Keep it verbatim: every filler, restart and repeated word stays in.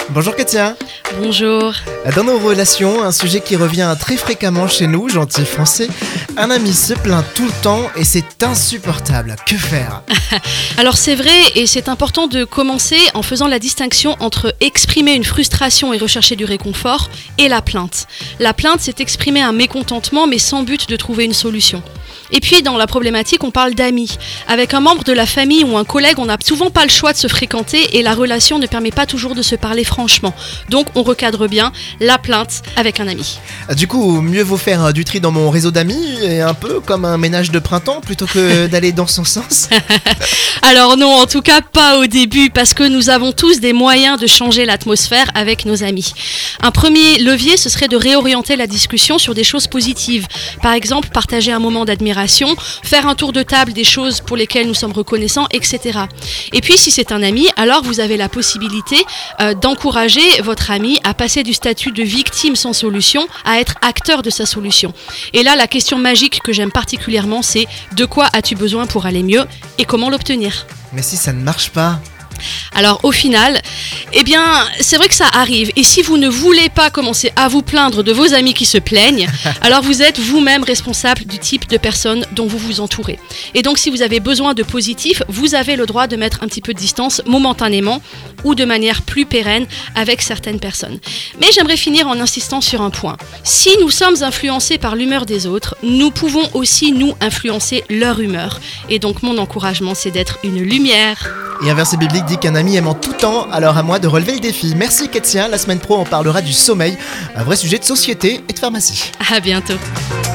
Bonjour Katia. Bonjour. Dans nos relations, un sujet qui revient très fréquemment chez nous, gentils français, un ami se plaint tout le temps et c'est insupportable. Que faire ? Alors c'est vrai et c'est important de commencer en faisant la distinction entre exprimer une frustration et rechercher du réconfort et la plainte. La plainte, c'est exprimer un mécontentement mais sans but de trouver une solution. Et puis dans la problématique, on parle d'amis. Avec un membre de la famille ou un collègue, on n'a souvent pas le choix de se fréquenter et la relation ne permet pas toujours de se parler franchement. Donc on recadre bien la plainte avec un ami. Du coup, mieux vaut faire du tri dans mon réseau d'amis, et un peu comme un ménage de printemps, plutôt que d'aller dans son sens. Alors non, en tout cas pas au début, parce que nous avons tous des moyens de changer l'atmosphère avec nos amis. Un premier levier, ce serait de réorienter la discussion sur des choses positives. Par exemple, partager un moment d'admiration, faire un tour de table des choses pour lesquelles nous sommes reconnaissants, et cetera. Et puis si c'est un ami, alors vous avez la possibilité euh, d'encourager votre ami à passer du statut de victime sans solution à être acteur de sa solution. Et là, la question magique que j'aime particulièrement, c'est de quoi as-tu besoin pour aller mieux et comment l'obtenir ? Mais si ça ne marche pas ? Alors au final, eh bien, c'est vrai que ça arrive. Et si vous ne voulez pas commencer à vous plaindre de vos amis qui se plaignent, alors vous êtes vous-même responsable du type de personnes dont vous vous entourez. Et donc si vous avez besoin de positif, vous avez le droit de mettre un petit peu de distance momentanément ou de manière plus pérenne avec certaines personnes. Mais j'aimerais finir en insistant sur un point. Si nous sommes influencés par l'humeur des autres, nous pouvons aussi nous influencer leur humeur. Et donc mon encouragement, c'est d'être une lumière. Et un verset biblique dit qu'un ami aime en tout temps, alors à moi de relever le défi. Merci Katia, la semaine pro on parlera du sommeil, un vrai sujet de société et de pharmacie. À bientôt.